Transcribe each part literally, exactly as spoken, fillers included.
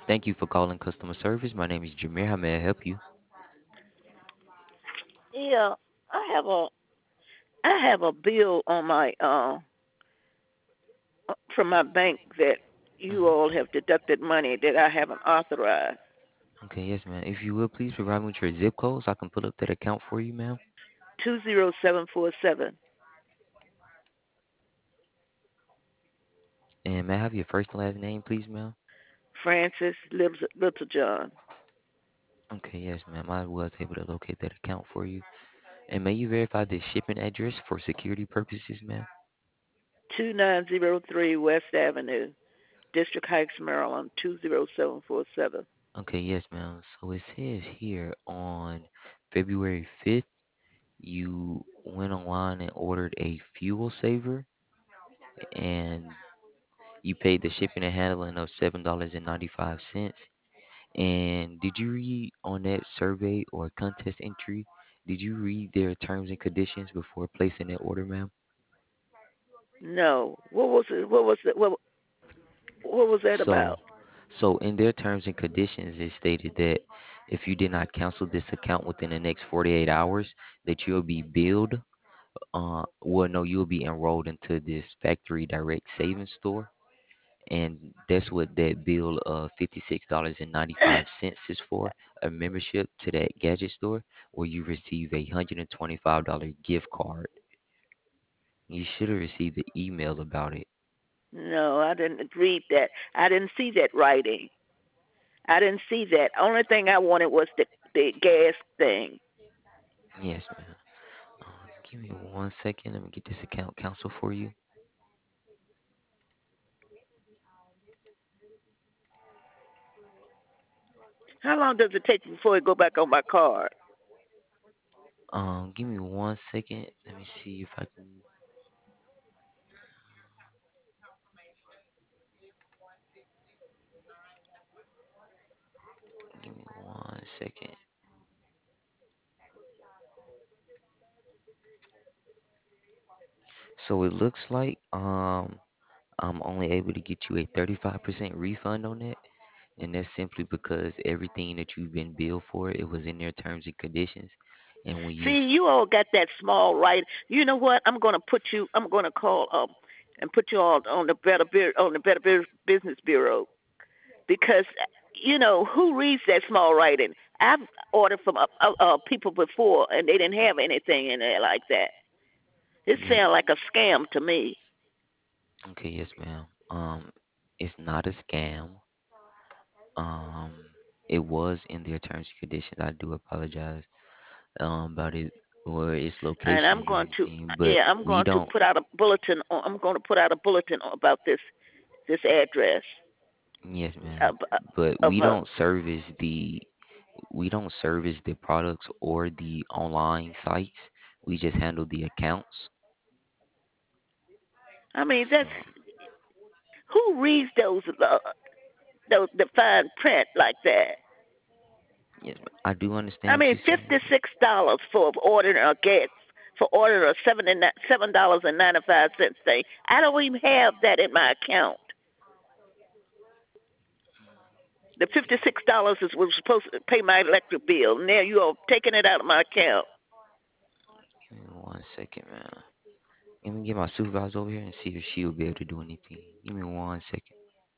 Thank you for calling customer service. My name is Jameer. How may I help you? Yeah, I have a I have a bill on my uh from my bank that you hmm all have deducted money that I haven't authorized. Okay, yes, ma'am. If you will, please provide me with your zip code so I can pull up that account for you, ma'am. Two zero seven four seven. And may I have your first and last name, please, ma'am? Francis Lives Littlejohn. Okay, yes, ma'am. I was able to locate that account for you. And may you verify the shipping address for security purposes, ma'am? Two nine zero three West Avenue, District Heights, Maryland, two zero seven four seven. Okay, yes, ma'am. So it says here on February fifth, you went online and ordered a fuel saver, and you paid the shipping and handling of seven dollars and ninety-five cents. And did you read on that survey or contest entry? Did you read their terms and conditions before placing that order, ma'am? No. What was it what was it what what was that So, about? so in their terms and conditions, it stated that if you did not cancel this account within the next forty-eight hours, that you'll be billed. Uh, well, no, you'll be enrolled into this factory direct savings store, and that's what that bill of fifty-six dollars and ninety-five cents is for, a membership to that gadget store where you receive a one hundred twenty-five dollars gift card. You should have received the email about it. No, I didn't read that. I didn't see that writing. I didn't see that. Only thing I wanted was the the gas thing. Yes, ma'am. Uh, give me one second. Let me get this account cancel for you. How long does it take before it go back on my card? Um, give me one second. Let me see if I can. Give me one second. So it looks like um I'm only able to get you a thirty-five percent refund on that. And that's simply because everything that you've been billed for, it was in their terms and conditions. And when you, See, you all got that small right. You know what? I'm going to put you. I'm going to call um and put you all on the better on the better business bureau because you know who reads that small writing. I've ordered from uh, uh, uh, people before and they didn't have anything in there like that. It yeah, sounds like a scam to me. okay, yes, ma'am. Um, it's not a scam. Um, it was in their terms and conditions. I do apologize um about it or its And location I'm and going to everything, but yeah, I'm we going to don't. put out a bulletin. On, I'm going to put out a bulletin about this this address Yes, ma'am. of, But of we uh, don't service the we don't service the products or the online sites. We just handle the accounts. I mean, So, that's who reads those uh, those the fine print like that. yes, ma'am. I do understand I what mean, you're saying. fifty six dollars for ordering a gas for ordering a seventy seven dollars and ninety five cents thing. I don't even have that in my account. The fifty six dollars is was supposed to pay my electric bill. Now you are taking it out of my account. Give me one second, man. Let me get my supervisor over here and see if she'll be able to do anything. Give me one second.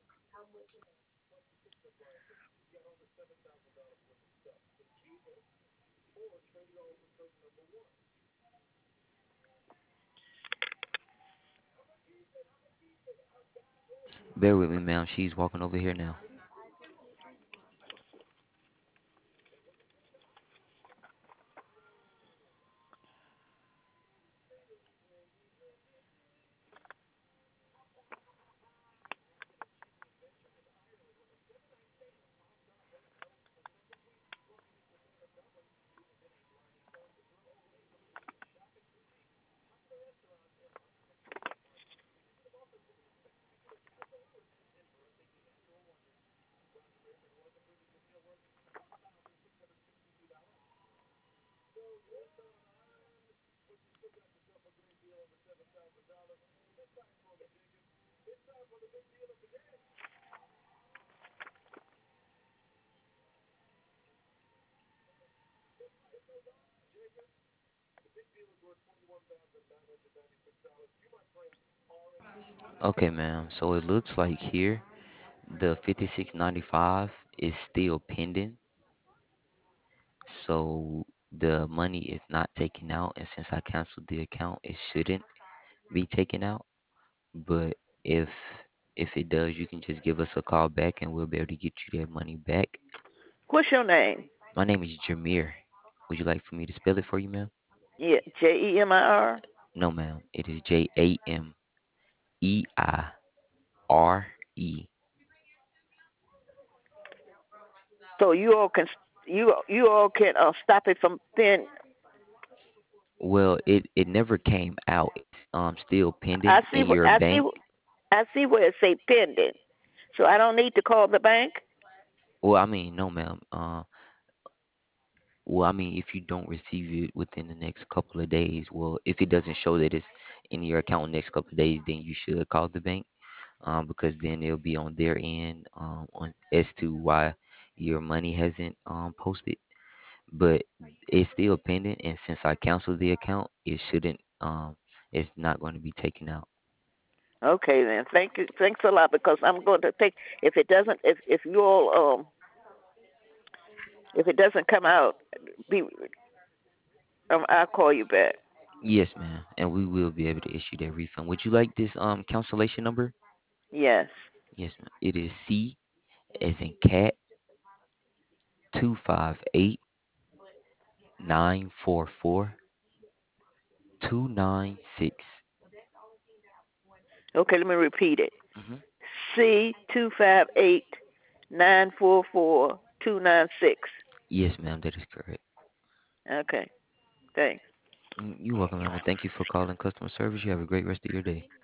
Bear with me, ma'am. She's walking over here now. Okay, ma'am. So it looks like here the fifty-six ninety-five is still pending. So the money is not taken out, and since I canceled the account, it shouldn't be taken out. But if if it does, you can just give us a call back, and we'll be able to get you that money back. What's your name? My name is Jameer. Would you like for me to spell it for you, ma'am? Yeah, J E M I R. No, ma'am. It is J A M E I R E. So you all can you you all can uh, stop it from being. Well, it it never came out. It's um still I pending see. in your I see. bank. I see where it say pending. So I don't need to call the bank. Well, I mean, no, ma'am. Uh, well, I mean, if you don't receive it within the next couple of days, well, if it doesn't show that it's in your account in the next couple of days, then you should call the bank, um, because then it'll be on their end, um, on as to why your money hasn't um posted. But it's still pending, and since I canceled the account, it shouldn't um, it's not going to be taken out. Okay then. Thank you. Thanks a lot because I'm going to take. If it doesn't, if if you all um if it doesn't come out, be um I'll call you back. Yes, ma'am, and we will be able to issue that refund. Would you like this um cancellation number? Yes. Yes, ma'am. It is C as in cat two five eight nine four four two nine six. Okay. Let me repeat it. Mm-hmm. C two five eight nine four four two nine six. Yes, ma'am, that is correct. Okay. Thanks. Mm, you're welcome, ma'am, and thank you for calling customer service. You have a great rest of your day.